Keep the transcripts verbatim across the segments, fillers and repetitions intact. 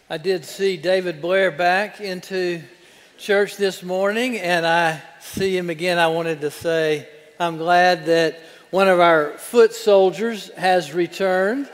I did see David Blair back into church this morning, and I see him again. I wanted to say I'm glad that one of our foot soldiers has returned.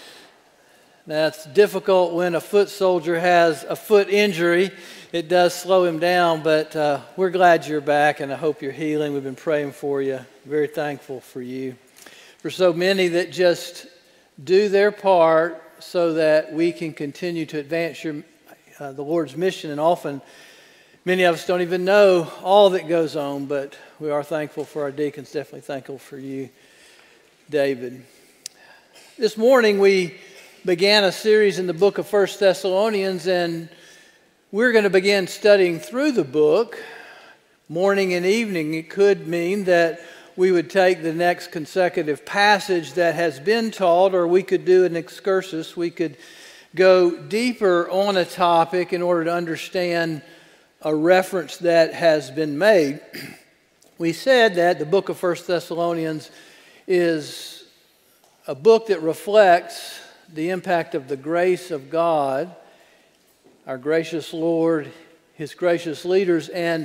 That's difficult when a foot soldier has a foot injury. It does slow him down, but uh, we're glad you're back, and I hope you're healing. We've been praying for you. Very thankful for you. For so many that just do their part so that we can continue to advance your, uh, the Lord's mission. And often, many of us don't even know all that goes on, but we are thankful for our deacons. Definitely thankful for you, David. This morning, we began a series in the book of First Thessalonians, and we're going to begin studying through the book morning and evening. It could mean that we would take the next consecutive passage that has been taught, or we could do an excursus. We could go deeper on a topic in order to understand a reference that has been made. We said that the book of First Thessalonians is a book that reflects the impact of the grace of God, our gracious Lord, His gracious leaders, and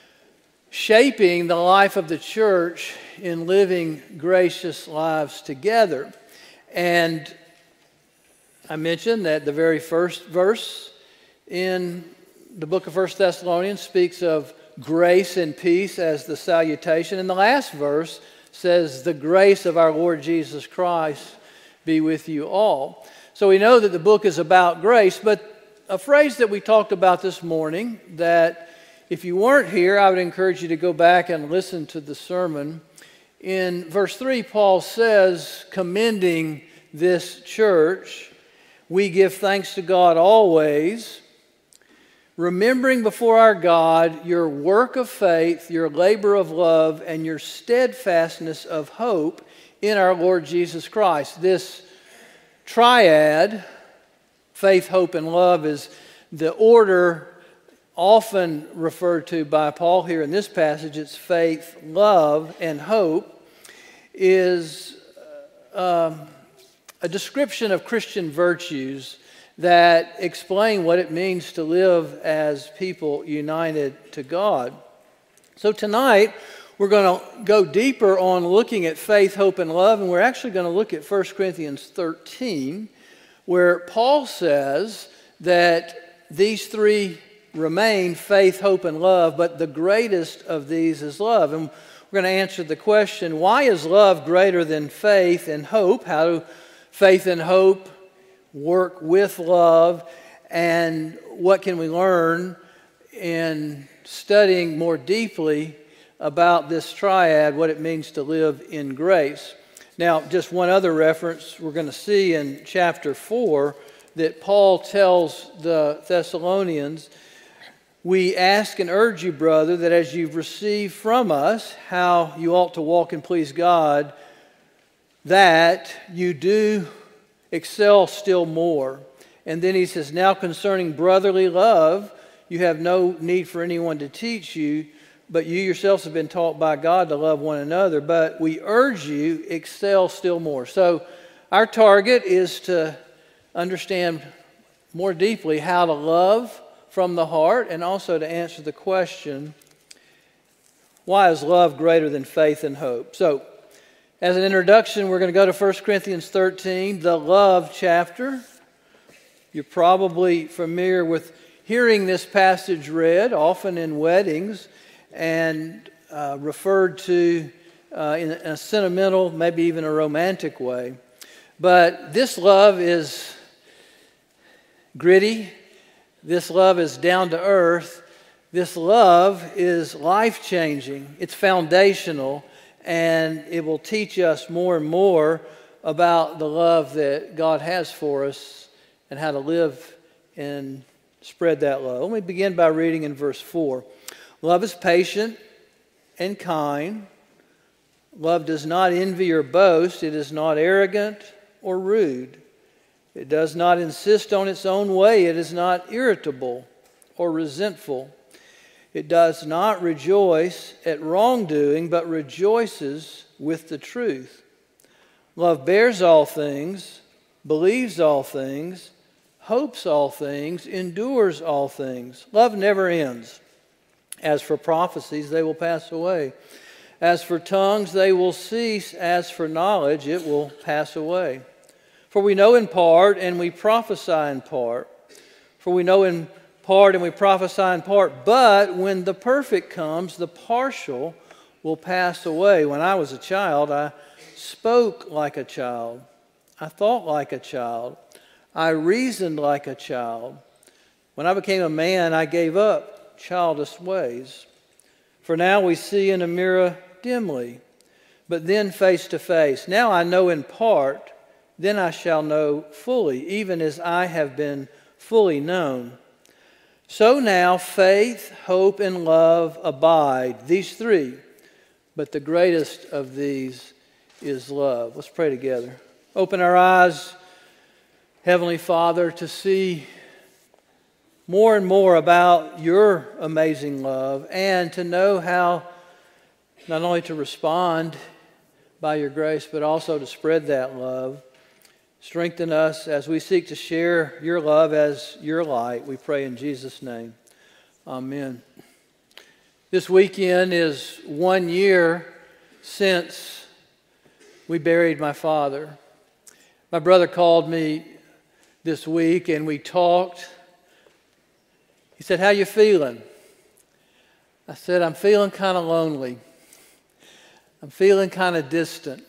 shaping the life of the church in living gracious lives together. And I mentioned that the very first verse in the book of First Thessalonians speaks of grace and peace as the salutation. And the last verse says, the grace of our Lord Jesus Christ be with you all. So we know that the book is about grace, but a phrase that we talked about this morning that if you weren't here, I would encourage you to go back and listen to the sermon. In verse three, Paul says, commending this church, we give thanks to God always, remembering before our God your work of faith, your labor of love, and your steadfastness of hope in our Lord Jesus Christ. This triad, faith, hope, and love, is the order often referred to by Paul here in this passage. It's faith, love, and hope is um, a description of Christian virtues that explain what it means to live as people united to God. So tonight, we're going to go deeper on looking at faith, hope, and love, and we're actually going to look at First Corinthians thirteen, where Paul says that these three remain, faith, hope, and love, but the greatest of these is love. And we're going to answer the question, why is love greater than faith and hope? How do faith and hope work with love? And what can we learn in studying more deeply about this triad, what it means to live in grace? Now, just one other reference, we're going to see in chapter four that Paul tells the Thessalonians, we ask and urge you, brother, that as you've received from us how you ought to walk and please God, that you do excel still more. And then he says, now concerning brotherly love, you have no need for anyone to teach you, but you yourselves have been taught by God to love one another. But we urge you, excel still more. So our target is to understand more deeply how to love from the heart, and also to answer the question, why is love greater than faith and hope? So, as an introduction, we're going to go to First Corinthians thirteen, the love chapter. You're probably familiar with hearing this passage read, often in weddings, and uh, referred to uh, in a sentimental, maybe even a romantic way. But this love is gritty. This love is down to earth. This love is life-changing. It's foundational, and it will teach us more and more about the love that God has for us and how to live and spread that love. Let me begin by reading in verse four. Love is patient and kind. Love does not envy or boast. It is not arrogant or rude. It does not insist on its own way. It is not irritable or resentful. It does not rejoice at wrongdoing, but rejoices with the truth. Love bears all things, believes all things, hopes all things, endures all things. Love never ends. As for prophecies, they will pass away. As for tongues, they will cease. As for knowledge, it will pass away. For we know in part, and we prophesy in part. For we know in part, and we prophesy in part. But when the perfect comes, the partial will pass away. When I was a child, I spoke like a child. I thought like a child. I reasoned like a child. When I became a man, I gave up childish ways. For now we see in a mirror dimly, but then face to face. Now I know in part, then I shall know fully, even as I have been fully known. So now faith, hope, and love abide, these three, but the greatest of these is love. Let's pray together. Open our eyes, Heavenly Father, to see more and more about your amazing love and to know how not only to respond by your grace, but also to spread that love. Strengthen us as we seek to share your love as your light. We pray in Jesus' name. Amen. This weekend is one year since we buried my father. My brother called me this week and we talked. He said, "How you feeling?" I said, "I'm feeling kind of lonely. I'm feeling kind of distant.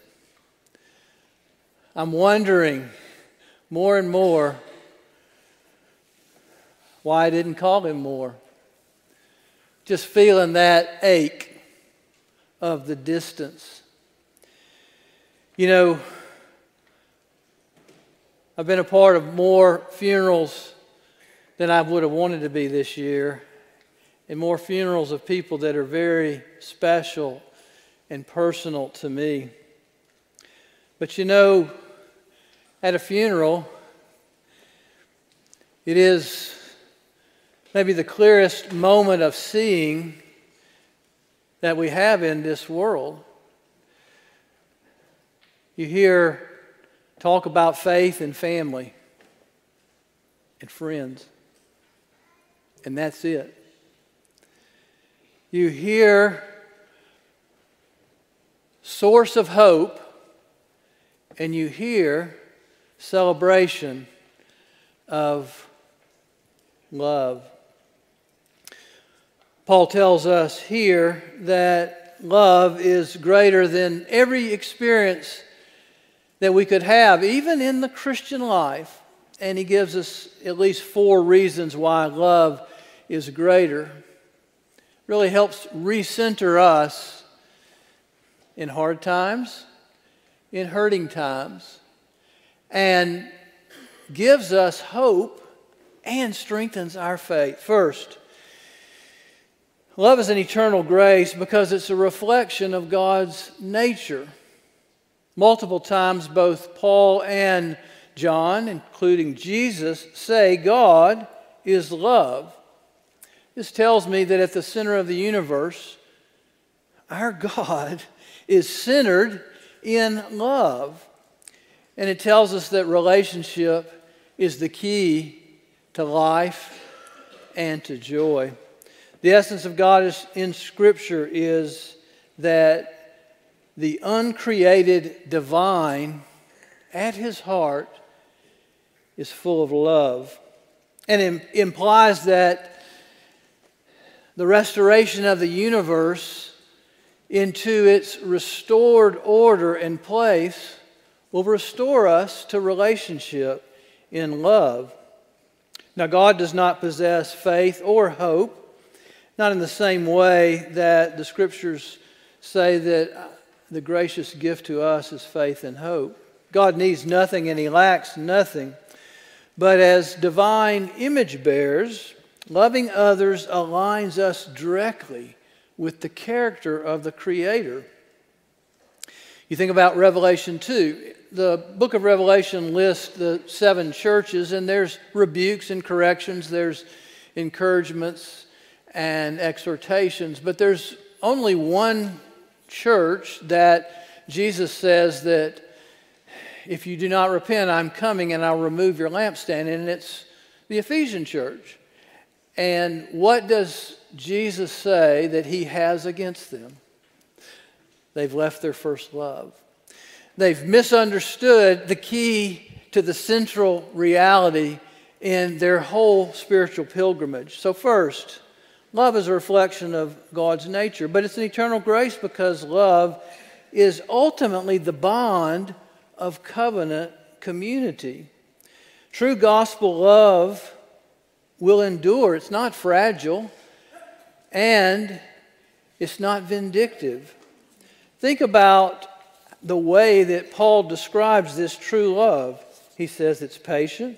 I'm wondering more and more why I didn't call him more. Just feeling that ache of the distance." You know, I've been a part of more funerals than I would have wanted to be this year, and more funerals of people that are very special and personal to me. But you know, at a funeral, it is maybe the clearest moment of seeing that we have in this world. You hear talk about faith and family and friends, and that's it. You hear source of hope, and you hear celebration of love. Paul tells us here that love is greater than every experience that we could have, even in the Christian life. And he gives us at least four reasons why love is greater. Really helps recenter us in hard times, in hurting times, and gives us hope and strengthens our faith. First, love is an eternal grace because it's a reflection of God's nature. Multiple times, both Paul and John, including Jesus, say God is love. This tells me that at the center of the universe, our God is centered in love. And it tells us that relationship is the key to life and to joy. The essence of God is, in Scripture is that the uncreated divine at his heart is full of love. And it implies that the restoration of the universe into its restored order and place will restore us to relationship in love. Now, God does not possess faith or hope, not in the same way that the Scriptures say that the gracious gift to us is faith and hope. God needs nothing and he lacks nothing. But as divine image bearers, loving others aligns us directly with the character of the Creator. You think about Revelation two. The book of Revelation lists the seven churches, and there's rebukes and corrections, there's encouragements and exhortations, but there's only one church that Jesus says that if you do not repent, I'm coming and I'll remove your lampstand. And it's the Ephesian church. And what does Jesus say that he has against them? They've left their first love. They've misunderstood the key to the central reality in their whole spiritual pilgrimage. So first, love is a reflection of God's nature, but it's an eternal grace because love is ultimately the bond of covenant community. True gospel love will endure. It's not fragile, and it's not vindictive. Think about the way that Paul describes this true love. He says it's patient,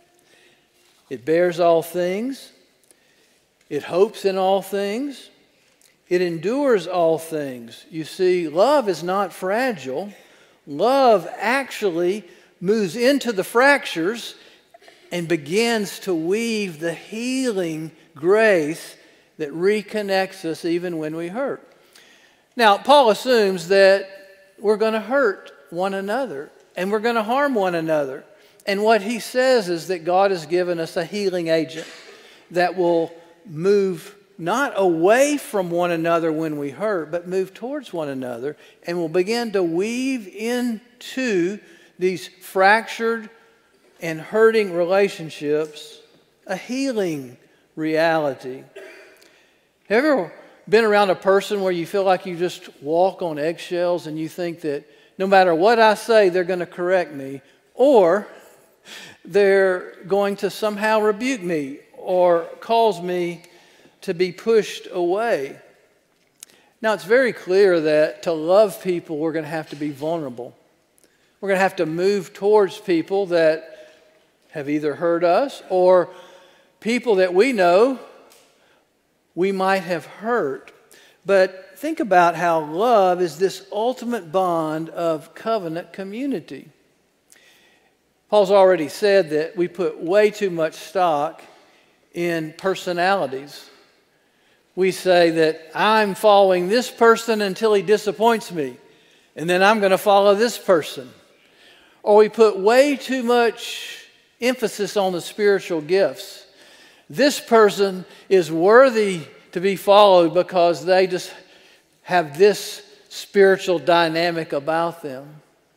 it bears all things, it hopes in all things, it endures all things. You see, love is not fragile. Love actually moves into the fractures and begins to weave the healing grace that reconnects us even when we hurt. Now, Paul assumes that we're going to hurt one another and we're going to harm one another. And what he says is that God has given us a healing agent that will move not away from one another when we hurt, but move towards one another, and will begin to weave into these fractured and hurting relationships a healing reality. Have you ever been around a person where you feel like you just walk on eggshells and you think that no matter what I say, they're going to correct me, or they're going to somehow rebuke me or cause me to be pushed away? Now, it's very clear that to love people, we're going to have to be vulnerable. We're going to have to move towards people that have either hurt us or people that we know we might have hurt. But think about how love is this ultimate bond of covenant community. Paul's already said that we put way too much stock in personalities. We say that I'm following this person until he disappoints me, and then I'm going to follow this person. Or we put way too much emphasis on the spiritual gifts. This person is worthy to be followed because they just have this spiritual dynamic about them.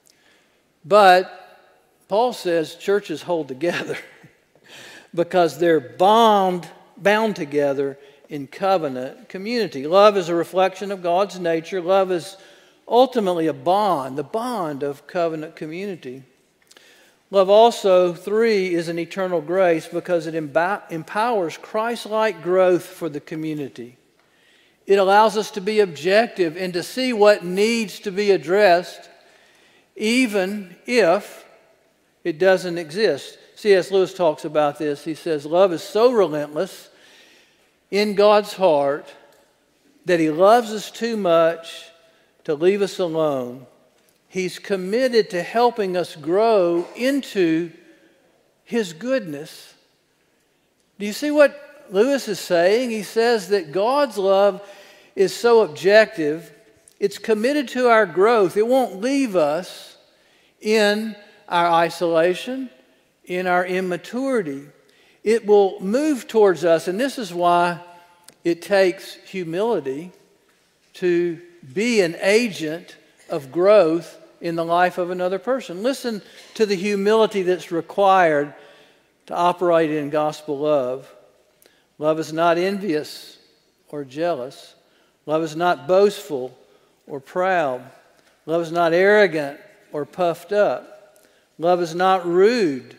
But Paul says churches hold together because they're bound, bound together in covenant community. Love is a reflection of God's nature. Love is ultimately a bond, the bond of covenant community. Love also, three, is an eternal grace because it emb- empowers Christ-like growth for the community. It allows us to be objective and to see what needs to be addressed, even if it doesn't exist. C S Lewis talks about this. He says, love is so relentless in God's heart that he loves us too much to leave us alone. He's committed to helping us grow into his goodness. Do you see what Lewis is saying? He says that God's love is so objective, it's committed to our growth. It won't leave us in our isolation, in our immaturity. It will move towards us, and this is why it takes humility to be an agent of growth in the life of another person. Listen to the humility that's required to operate in gospel love. Love is not envious or jealous. Love is not boastful or proud. Love is not arrogant or puffed up. Love is not rude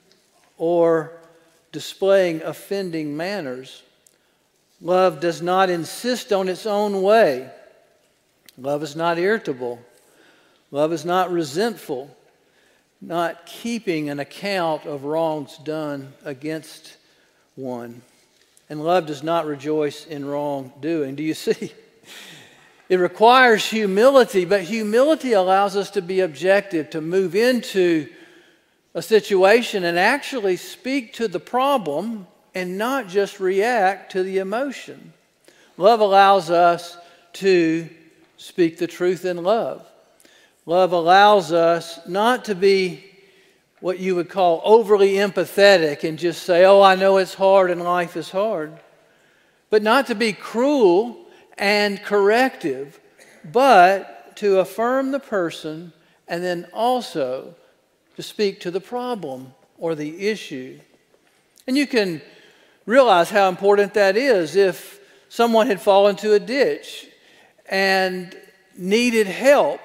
or displaying offending manners. Love does not insist on its own way. Love is not irritable. Love is not resentful, not keeping an account of wrongs done against one. And love does not rejoice in wrongdoing. Do you see? It requires humility, but humility allows us to be objective, to move into a situation and actually speak to the problem and not just react to the emotion. Love allows us to speak the truth in love. Love allows us not to be what you would call overly empathetic and just say, oh, I know it's hard and life is hard. But not to be cruel and corrective, but to affirm the person and then also to speak to the problem or the issue. And you can realize how important that is. If someone had fallen into a ditch and needed help,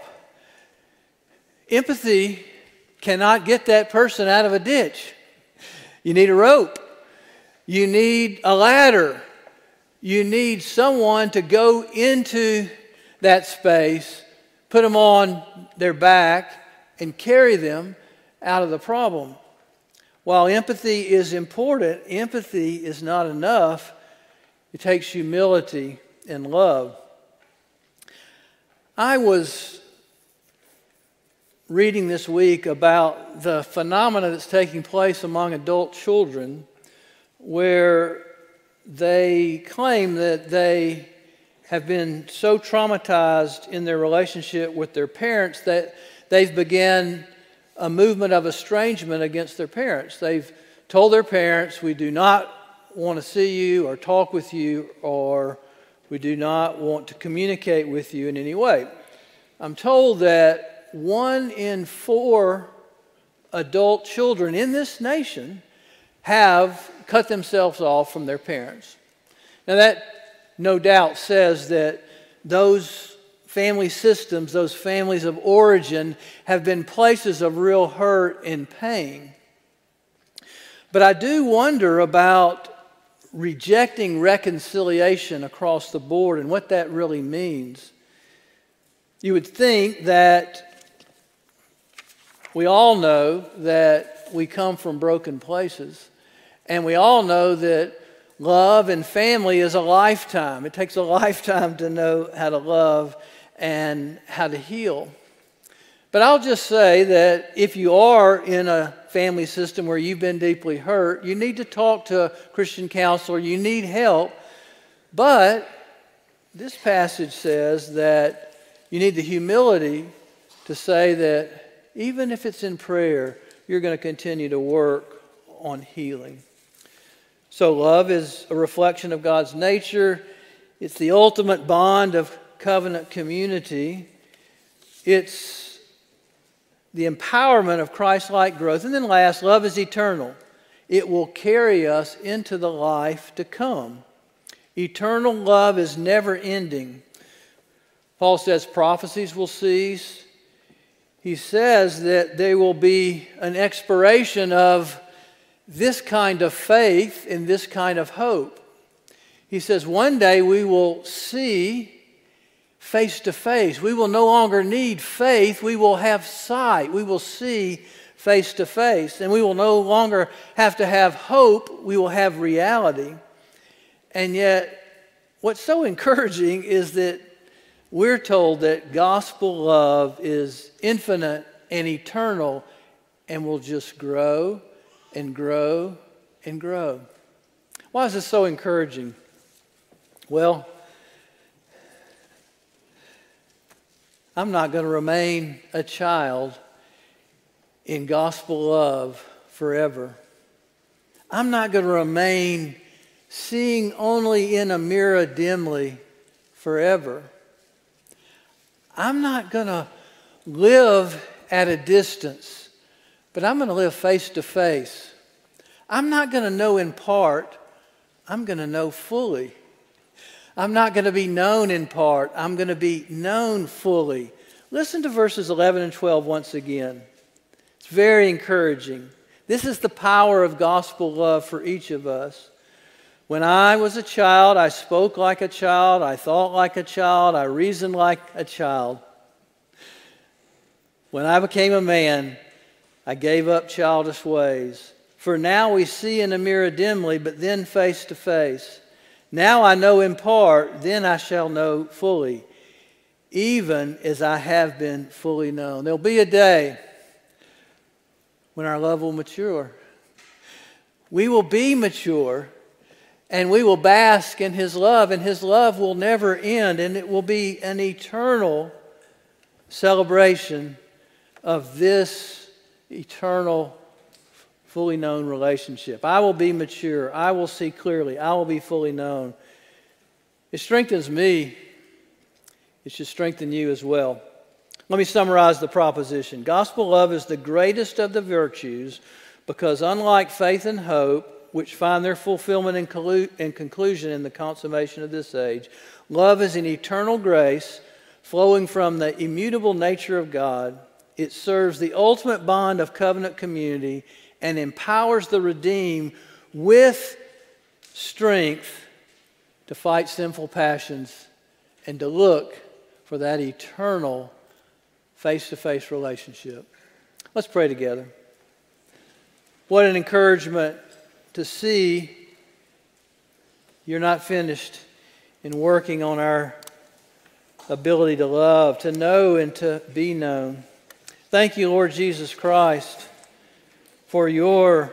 empathy cannot get that person out of a ditch. You need a rope. You need a ladder. You need someone to go into that space, put them on their back, and carry them out of the problem. While empathy is important, empathy is not enough. It takes humility and love. I was reading this week about the phenomena that's taking place among adult children where they claim that they have been so traumatized in their relationship with their parents that they've began a movement of estrangement against their parents. They've told their parents, we do not want to see you or talk with you, or we do not want to communicate with you in any way. I'm told that one in four adult children in this nation have cut themselves off from their parents. Now that no doubt says that those family systems, those families of origin, have been places of real hurt and pain. But I do wonder about rejecting reconciliation across the board and what that really means. You would think that we all know that we come from broken places, and we all know that love and family is a lifetime. It takes a lifetime to know how to love and how to heal. But I'll just say that if you are in a family system where you've been deeply hurt, you need to talk to a Christian counselor. You need help. But this passage says that you need the humility to say that even if it's in prayer, you're going to continue to work on healing. So love is a reflection of God's nature. It's the ultimate bond of covenant community. It's the empowerment of Christ-like growth. And then last, love is eternal. It will carry us into the life to come. Eternal love is never ending. Paul says prophecies will cease. He says that there will be an expiration of this kind of faith and this kind of hope. He says one day we will see face to face. We will no longer need faith. We will have sight. We will see face to face. And we will no longer have to have hope. We will have reality. And yet, what's so encouraging is that we're told that gospel love is infinite and eternal and will just grow and grow and grow. Why is this so encouraging? Well, I'm not going to remain a child in gospel love forever. I'm not going to remain seeing only in a mirror dimly forever. I'm not going to live at a distance, but I'm going to live face to face. I'm not going to know in part. I'm going to know fully. I'm not going to be known in part. I'm going to be known fully. Listen to verses eleven and twelve once again. It's very encouraging. This is the power of gospel love for each of us. When I was a child, I spoke like a child, I thought like a child, I reasoned like a child. When I became a man, I gave up childish ways. For now we see in a mirror dimly, but then face to face. Now I know in part, then I shall know fully, even as I have been fully known. There'll be a day when our love will mature. We will be mature, and we will bask in His love, and His love will never end, and it will be an eternal celebration of this eternal, fully known relationship. I will be mature. I will see clearly. I will be fully known. It strengthens me. It should strengthen you as well. Let me summarize the proposition. Gospel love is the greatest of the virtues because unlike faith and hope, which find their fulfillment and, collu- and conclusion in the consummation of this age, love is an eternal grace flowing from the immutable nature of God. It serves the ultimate bond of covenant community and empowers the redeemed with strength to fight sinful passions and to look for that eternal face-to-face relationship. Let's pray together. What an encouragement to see you're not finished in working on our ability to love, to know and to be known. Thank you, Lord Jesus Christ, for your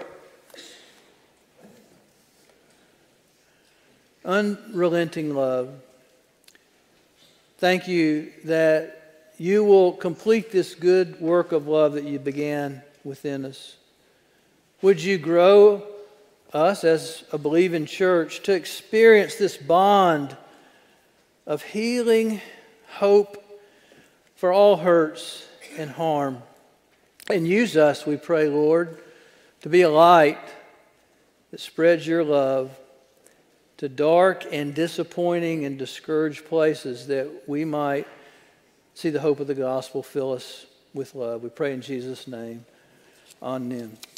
unrelenting love. Thank you that you will complete this good work of love that you began within us. Would you grow us as a believing church to experience this bond of healing, hope for all hurts and harm. And use us, we pray, Lord, to be a light that spreads your love to dark and disappointing and discouraged places, that we might see the hope of the gospel fill us with love. We pray in Jesus' name. Amen.